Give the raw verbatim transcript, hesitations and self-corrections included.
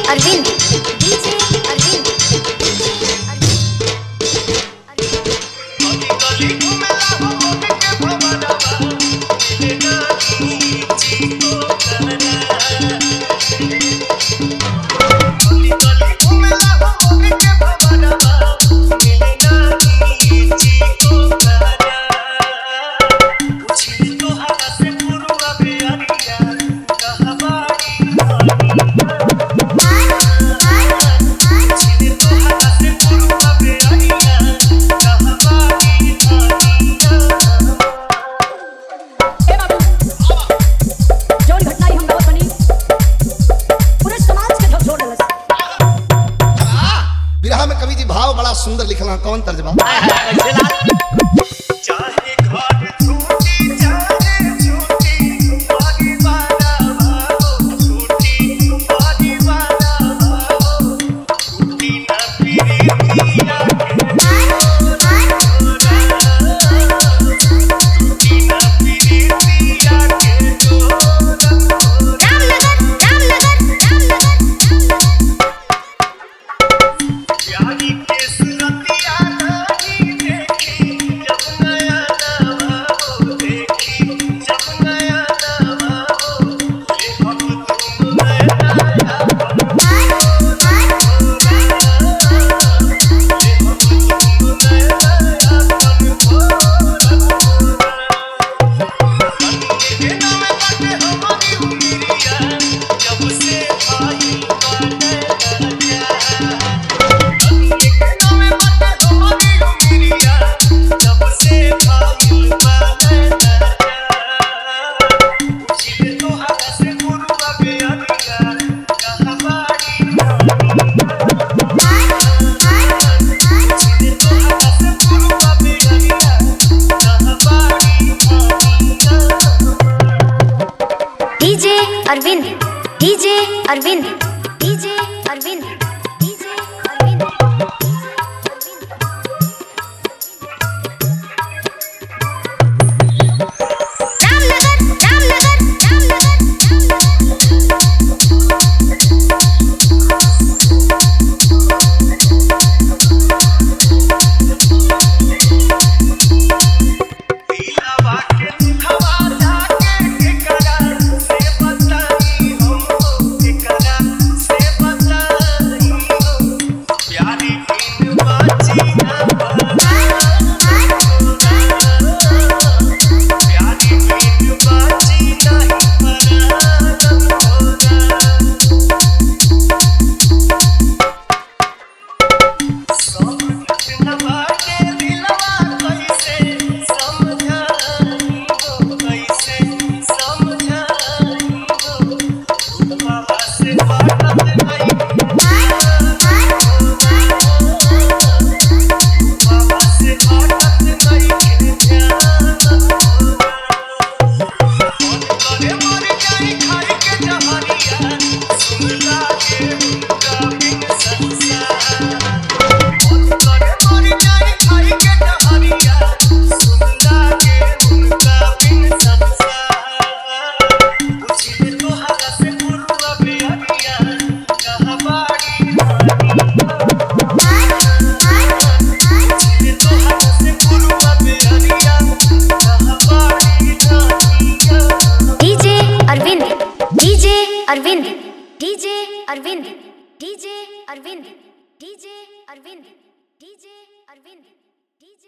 Arvind DJ Arvind भाव बड़ा सुंदर लिखना कौन तर्जमा चाहे घर छूटी चाहे छूटी परिवारा भावो छूटी परिवारा भावो छूटी ना प्रीतिया छूटी ना प्रीतिया के डोर रामनगर रामनगर रामनगर प्यारी के सुरतिया नहीं देखी जब नया नवा हो देखी जब नया नवा हो ले हम तुम नया नया ले हम तुम नया नया के नाम बाटे हमारी उमरिया जब से आई बाटे DJ Arvind DJ Arvind DJ Arvind DJ Arvind Ramnagar Ramnagar Arvind DJ Arvind DJ Arvind DJ Arvind DJ Arvind DJ